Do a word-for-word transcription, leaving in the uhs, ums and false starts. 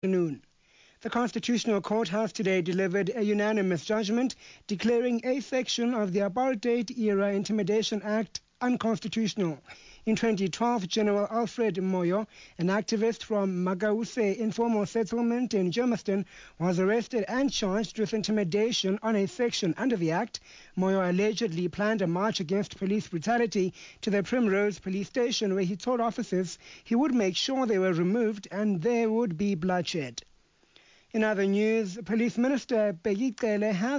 afternoon. The Constitutional Court has today delivered a unanimous judgment declaring a section of the Apartheid-era Intimidation Act unconstitutional. In twenty twelve, General Alfred Moyo, an activist from Magause informal settlement in Germiston, was arrested and charged with intimidation on a section under the Act. Moyo allegedly planned a march against police brutality to the Primrose police station, where he told officers he would make sure they were removed and there would be bloodshed. In other news, Police Minister Bheki Cele has